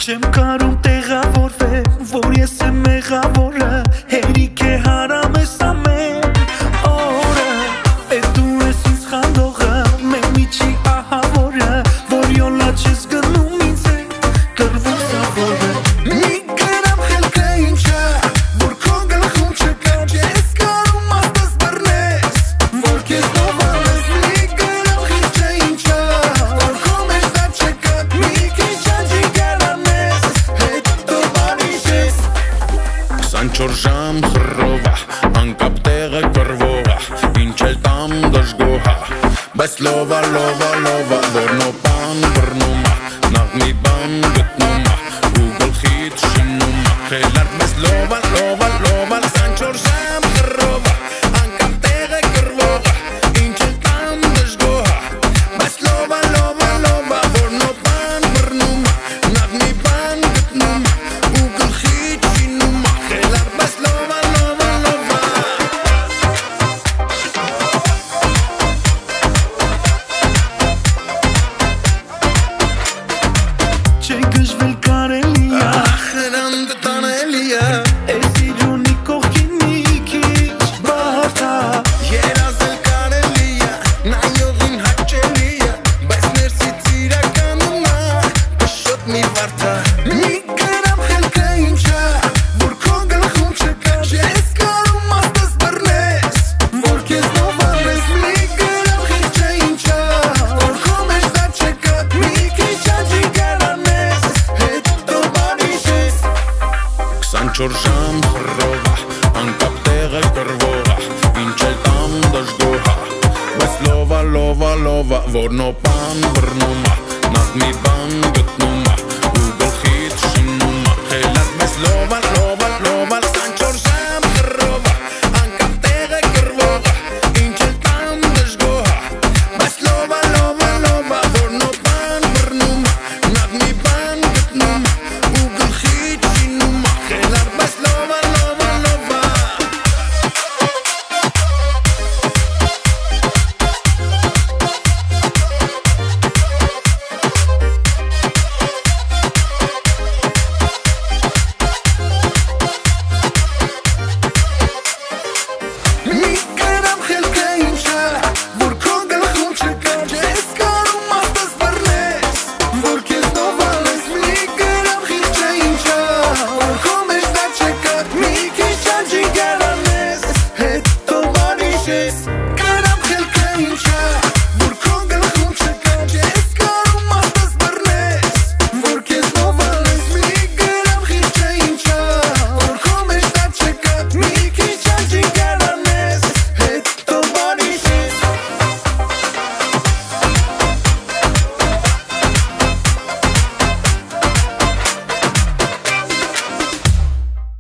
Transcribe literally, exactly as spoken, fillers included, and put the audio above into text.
Չեմ կարում տեղավորվել, որ ես եմ մեղավորը, հերիք է հարամ ես ամեն օրը, էդ դու ես ինձ խանդողը, մեր միջի ահավորը, որ յոլա չես գնում ինձ է, կրվում սավորը Մի գրամ խելքը ինչա, որ քո գլխում չկա, չես կարում աստս բռնես, որ քեզ նովանես Մի գրամ խիչը ինչա, որ քո մեջ դա չկա, մի քիչ աջի գարանես, հետո բարիշես քսանչորս ժամ խռովա, անկապ տեղը կրվողա, ինչ էլ տամ դժգոհա Բայց լովա, լովա, լովա, որ նոպան բռնում ա, նախ մի բան գտնում ա, ու գլխիդ շինում ա Խելար մեզ լովա, լովա, լովա, քսանչորս ժամ խռովա, անկապ տեղը կրվողա, ինչ էլ տամ դժգոհա Բայց լովա, լովա, լովա, որ նոպան բռնում ա, նախ մի բան գտնում ա, ու գլխիդ շինում ա Խելար մեզ լովա, լովա, լովա Չէ գժվել կարելի ա, Ախրանդ տանելի ա, էս իրյունի կողքին մի քիչ բարդ ա երազել կարելի ա, նայողին հաճելի ա Բայց ներսից իրականում ա, պշոտ մի վարդ ա Մի գրամ խելքը ինչա, որ քո գլխում չկա, չես կարում աստս բռնես, որ քեզ նովանես Մի գրամ խիչը ինչա, որ քո մեջ դա չկա, մի քիչ աջի գարանես, հետո բարիշես քսանչորս ժամ խռովա, անկապ տեղը կրվողա, ինչ էլ տամ դժգոհա Բայց լովա, լովա, լովա, որ նոպան բռնում ա, նախ մի բան գտնում ա